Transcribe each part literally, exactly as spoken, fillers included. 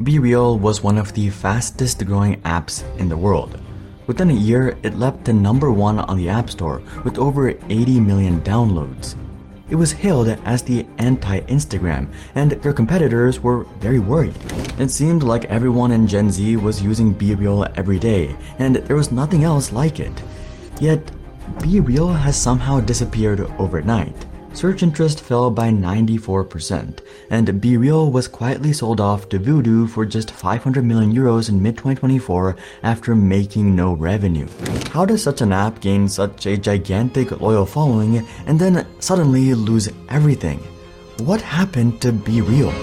BeReal was one of the fastest growing apps in the world. Within a year, it leapt to number one on the App Store with over eighty million downloads. It was hailed as the anti-Instagram, and their competitors were very worried. It seemed like everyone in Gen Z was using BeReal every day, and there was nothing else like it. Yet, BeReal has somehow disappeared overnight. Search interest fell by ninety-four percent, and BeReal was quietly sold off to Voodoo for just five hundred million euros in mid twenty twenty-four after making no revenue. How does such an app gain such a gigantic loyal following and then suddenly lose everything? What happened to BeReal?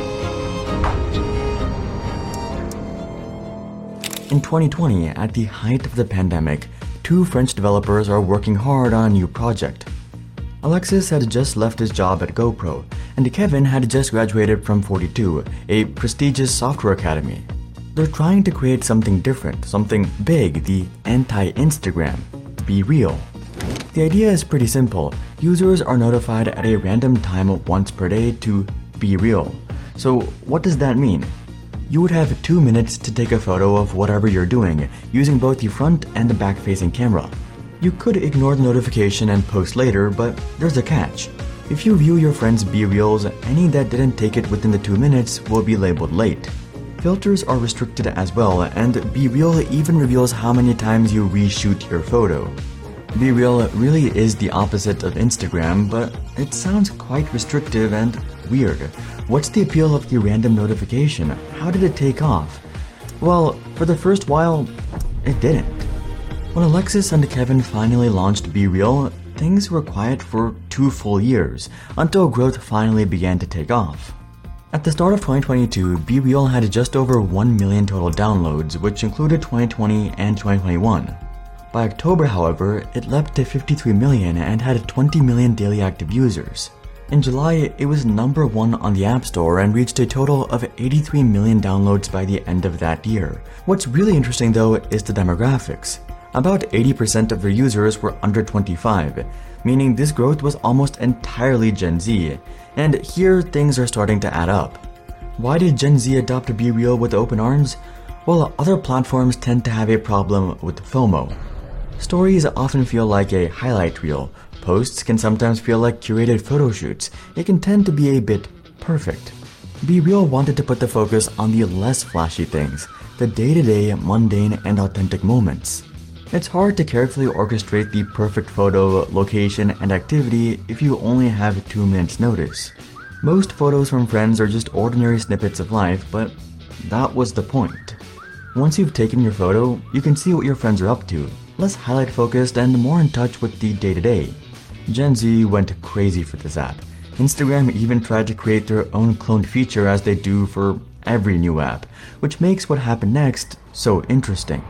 In twenty twenty, at the height of the pandemic, two French developers are working hard on a new project. Alexis had just left his job at GoPro, and Kevin had just graduated from forty-two, a prestigious software academy. They're trying to create something different, something big, the anti-Instagram, BeReal. The idea is pretty simple. Users are notified at a random time once per day to BeReal. So what does that mean? You would have two minutes to take a photo of whatever you're doing, using both the front and the back-facing camera. You could ignore the notification and post later, but there's a catch. If you view your friend's BeReals, any that didn't take it within the two minutes will be labeled late. Filters are restricted as well, and BeReal even reveals how many times you reshoot your photo. BeReal really is the opposite of Instagram, but it sounds quite restrictive and weird. What's the appeal of the random notification? How did it take off? Well, for the first while, it didn't. When Alexis and Kevin finally launched BeReal, things were quiet for two full years, until growth finally began to take off. At the start of twenty twenty-two, BeReal had just over one million total downloads, which included twenty twenty and twenty twenty-one. By October, however, it leapt to fifty-three million and had twenty million daily active users. In July, it was number one on the App Store and reached a total of eighty-three million downloads by the end of that year. What's really interesting though is the demographics. About eighty percent of their users were under twenty-five, meaning this growth was almost entirely Gen Z, and here things are starting to add up. Why did Gen Z adopt BeReal with open arms? Well, other platforms tend to have a problem with FOMO. Stories often feel like a highlight reel. Posts can sometimes feel like curated photo shoots. It can tend to be a bit perfect. BeReal wanted to put the focus on the less flashy things, the day-to-day, mundane, and authentic moments. It's hard to carefully orchestrate the perfect photo, location, and activity if you only have two minutes notice. Most photos from friends are just ordinary snippets of life, but that was the point. Once you've taken your photo, you can see what your friends are up to, less highlight focused and more in touch with the day-to-day. Gen Z went crazy for this app. Instagram even tried to create their own cloned feature as they do for every new app, which makes what happened next so interesting.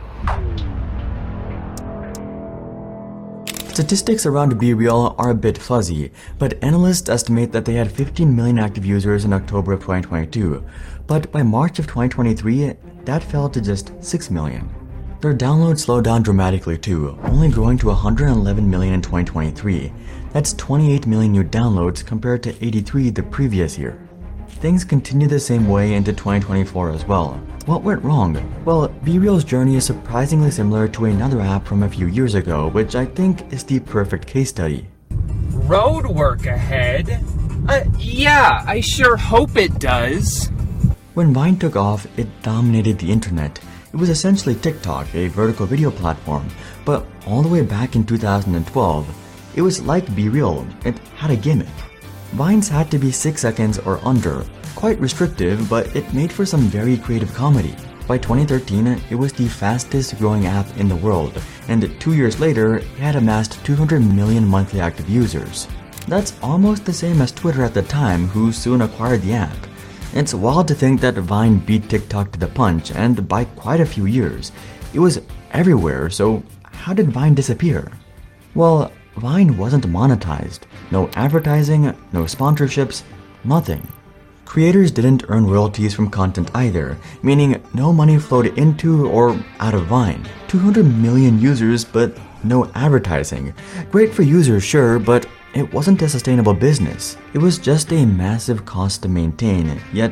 Statistics around BeReal are a bit fuzzy, but analysts estimate that they had fifteen million active users in October of twenty twenty-two, but by March of twenty twenty-three, that fell to just six million. Their downloads slowed down dramatically too, only growing to one hundred eleven million in twenty twenty-three. That's twenty-eight million new downloads compared to eighty-three the previous year. Things continued the same way into twenty twenty-four as well. What went wrong? Well, BeReal's journey is surprisingly similar to another app from a few years ago, which I think is the perfect case study. Road work ahead? Uh, yeah, I sure hope it does. When Vine took off, it dominated the internet. It was essentially TikTok, a vertical video platform, but all the way back in two thousand twelve, it was like BeReal. It had a gimmick. Vines had to be six seconds or under. Quite restrictive, but it made for some very creative comedy. By twenty thirteen, it was the fastest growing app in the world, and two years later, it had amassed two hundred million monthly active users. That's almost the same as Twitter at the time, who soon acquired the app. It's wild to think that Vine beat TikTok to the punch, and by quite a few years. It was everywhere, so how did Vine disappear? Well, Vine wasn't monetized. No advertising, no sponsorships, nothing. Creators didn't earn royalties from content either, meaning no money flowed into or out of Vine. two hundred million users, but no advertising. Great for users, sure, but it wasn't a sustainable business. It was just a massive cost to maintain, yet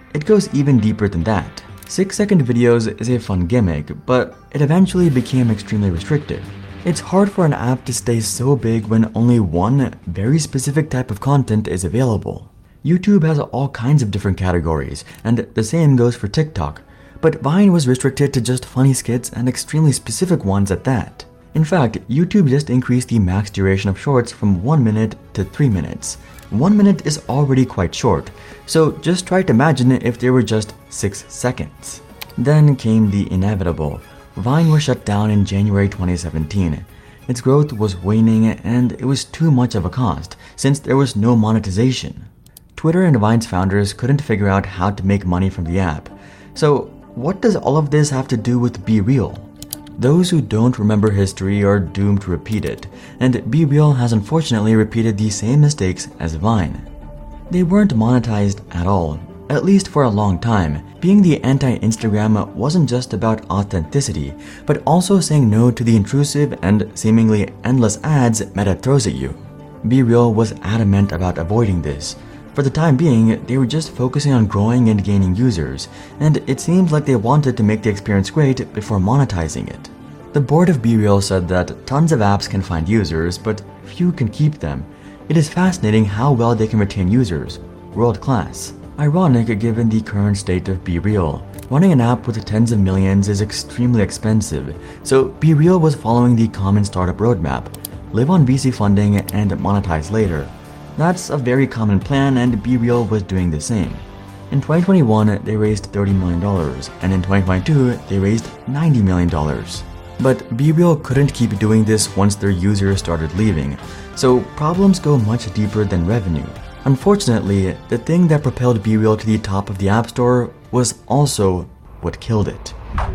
it goes even deeper than that. six second videos is a fun gimmick, but it eventually became extremely restrictive. It's hard for an app to stay so big when only one very specific type of content is available. YouTube has all kinds of different categories, and the same goes for TikTok, but Vine was restricted to just funny skits and extremely specific ones at that. In fact, YouTube just increased the max duration of shorts from one minute to three minutes. One minute is already quite short, so just try to imagine if they were just six seconds. Then came the inevitable. Vine was shut down in January twenty seventeen. Its growth was waning and it was too much of a cost since there was no monetization. Twitter and Vine's founders couldn't figure out how to make money from the app. So what does all of this have to do with BeReal? Those who don't remember history are doomed to repeat it, and BeReal has unfortunately repeated the same mistakes as Vine. They weren't monetized at all, at least for a long time. Being the anti-Instagram wasn't just about authenticity, but also saying no to the intrusive and seemingly endless ads Meta throws at you. BeReal was adamant about avoiding this. For the time being, they were just focusing on growing and gaining users, and it seemed like they wanted to make the experience great before monetizing it. The board of BeReal said that tons of apps can find users, but few can keep them. It is fascinating how well they can retain users. World class. Ironic given the current state of BeReal. Running an app with tens of millions is extremely expensive, so BeReal was following the common startup roadmap: live on V C funding and monetize later. That's a very common plan, and BeReal was doing the same. In twenty twenty-one, they raised thirty million dollars, and in twenty twenty-two, they raised ninety million dollars. But BeReal couldn't keep doing this once their users started leaving, so problems go much deeper than revenue. Unfortunately, the thing that propelled BeReal to the top of the App Store was also what killed it.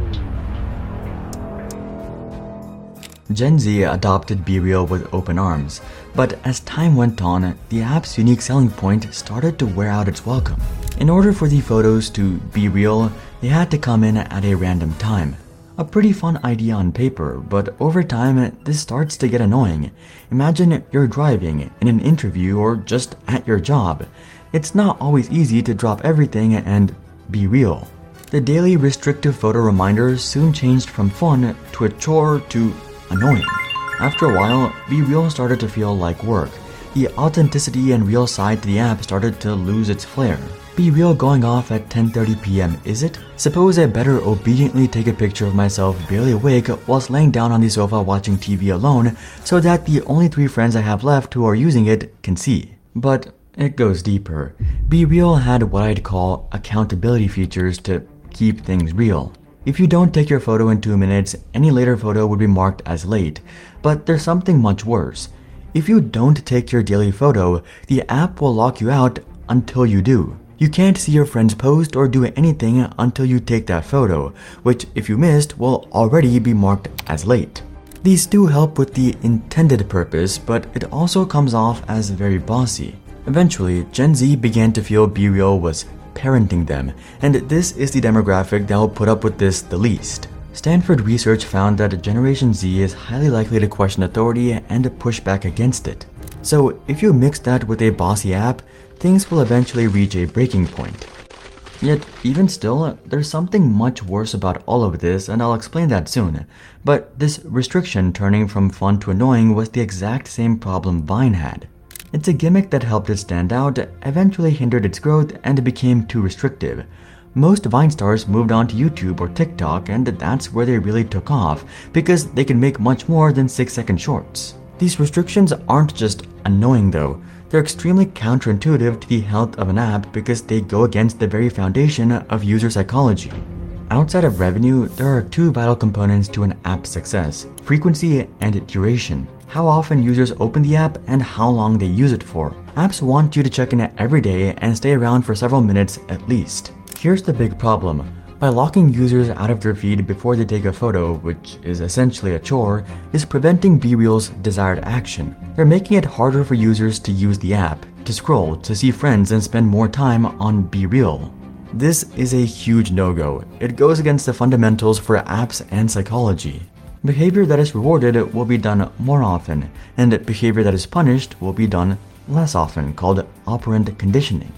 Gen Z adopted BeReal with open arms, but as time went on, the app's unique selling point started to wear out its welcome. In order for the photos to be real, they had to come in at a random time. A pretty fun idea on paper, but over time, this starts to get annoying. Imagine you're driving, in an interview, or just at your job. It's not always easy to drop everything and be real. The daily restrictive photo reminders soon changed from fun to a chore to annoying. After a while, BeReal started to feel like work. The authenticity and real side to the app started to lose its flair. BeReal going off at ten thirty p m, is it? Suppose I better obediently take a picture of myself barely awake whilst laying down on the sofa watching T V alone so that the only three friends I have left who are using it can see. But it goes deeper. BeReal had what I'd call accountability features to keep things real. If you don't take your photo in two minutes, any later photo would be marked as late. But there's something much worse. If you don't take your daily photo, the app will lock you out until you do. You can't see your friend's post or do anything until you take that photo, which if you missed will already be marked as late. These do help with the intended purpose, but it also comes off as very bossy. Eventually, Gen Z began to feel BeReal was parenting them, and this is the demographic that will put up with this the least. Stanford research found that Generation Z is highly likely to question authority and push back against it. So if you mix that with a bossy app, things will eventually reach a breaking point. Yet, even still, there's something much worse about all of this, and I'll explain that soon. But this restriction turning from fun to annoying was the exact same problem Vine had. It's a gimmick that helped it stand out, eventually hindered its growth, and became too restrictive. Most Vine stars moved on to YouTube or TikTok, and that's where they really took off, because they can make much more than six second shorts. These restrictions aren't just annoying though, they're extremely counterintuitive to the health of an app because they go against the very foundation of user psychology. Outside of revenue, there are two vital components to an app's success: frequency and duration. How often users open the app and how long they use it for. Apps want you to check in every day and stay around for several minutes at least. Here's the big problem. By locking users out of their feed before they take a photo, which is essentially a chore, is preventing BeReal's desired action. They're making it harder for users to use the app, to scroll, to see friends, and spend more time on BeReal. This is a huge no-go. It goes against the fundamentals for apps and psychology. Behavior that is rewarded will be done more often, and behavior that is punished will be done less often, called operant conditioning.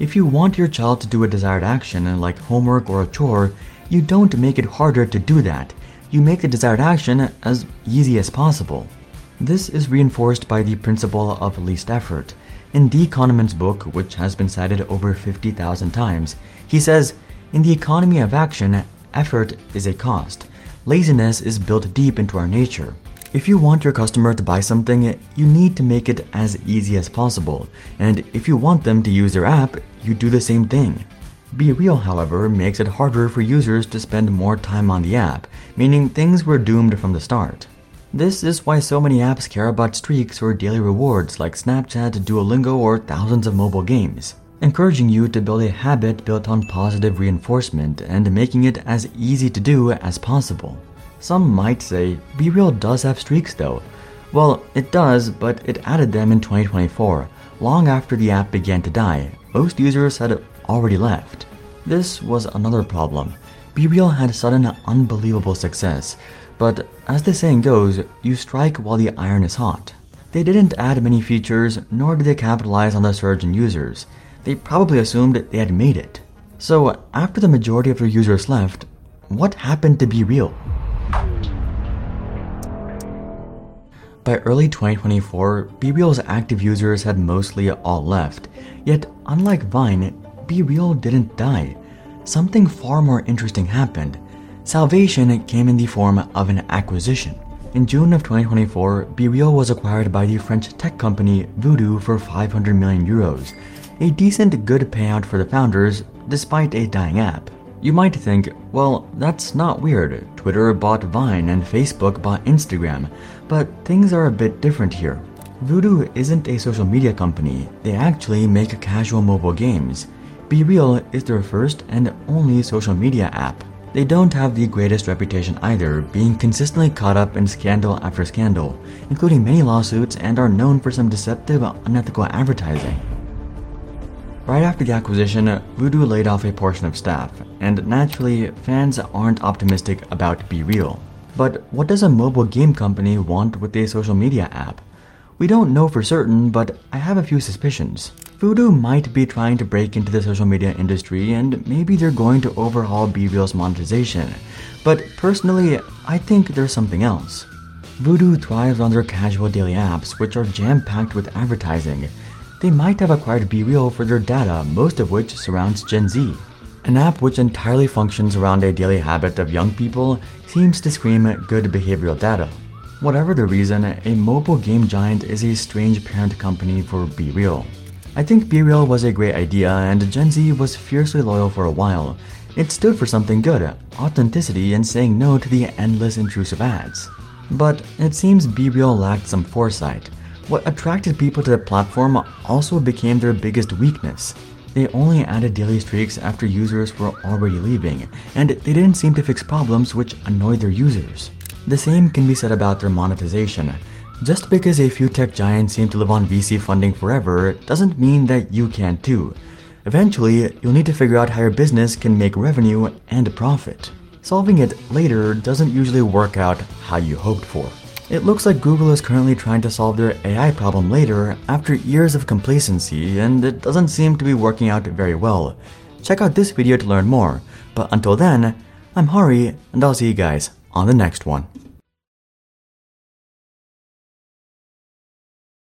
If you want your child to do a desired action like homework or a chore, you don't make it harder to do that. You make the desired action as easy as possible. This is reinforced by the principle of least effort. In Dee Kahneman's book, which has been cited over fifty thousand times, he says, "In the economy of action, effort is a cost. Laziness is built deep into our nature. If you want your customer to buy something, you need to make it as easy as possible. And if you want them to use their app, you do the same thing." BeReal, however, makes it harder for users to spend more time on the app, meaning things were doomed from the start. This is why so many apps care about streaks or daily rewards like Snapchat, Duolingo, or thousands of mobile games, encouraging you to build a habit built on positive reinforcement and making it as easy to do as possible. Some might say, BeReal does have streaks though. Well, it does, but it added them in twenty twenty-four, long after the app began to die. Most users had already left. This was another problem. BeReal had sudden, unbelievable success, but as the saying goes, you strike while the iron is hot. They didn't add many features, nor did they capitalize on the surge in users. They probably assumed they had made it. So, after the majority of their users left, what happened to BeReal? By early twenty twenty-four, BeReal's active users had mostly all left. Yet, unlike Vine, BeReal didn't die. Something far more interesting happened. Salvation came in the form of an acquisition. In June of twenty twenty-four, BeReal was acquired by the French tech company Voodoo for five hundred million euros, a decent good payout for the founders, despite a dying app. You might think, well, that's not weird. Twitter bought Vine and Facebook bought Instagram, but things are a bit different here. Voodoo isn't a social media company. They actually make casual mobile games. BeReal is their first and only social media app. They don't have the greatest reputation either, being consistently caught up in scandal after scandal, including many lawsuits, and are known for some deceptive, unethical advertising. Right after the acquisition, Voodoo laid off a portion of staff, and naturally, fans aren't optimistic about BeReal. But what does a mobile game company want with a social media app? We don't know for certain, but I have a few suspicions. Voodoo might be trying to break into the social media industry, and maybe they're going to overhaul BeReal's monetization. But personally, I think there's something else. Voodoo thrives on their casual daily apps, which are jam-packed with advertising. They might have acquired BeReal for their data, most of which surrounds Gen Z. An app which entirely functions around a daily habit of young people seems to scream good behavioral data. Whatever the reason, a mobile game giant is a strange parent company for BeReal. I think BeReal was a great idea, and Gen Z was fiercely loyal for a while. It stood for something good, authenticity, and saying no to the endless intrusive ads. But it seems BeReal lacked some foresight. What attracted people to the platform also became their biggest weakness. They only added daily streaks after users were already leaving, and they didn't seem to fix problems which annoyed their users. The same can be said about their monetization. Just because a few tech giants seem to live on V C funding forever doesn't mean that you can too. Eventually, you'll need to figure out how your business can make revenue and profit. Solving it later doesn't usually work out how you hoped for. It looks like Google is currently trying to solve their A I problem later after years of complacency, and it doesn't seem to be working out very well. Check out this video to learn more, but until then, I'm Hari, and I'll see you guys on the next one.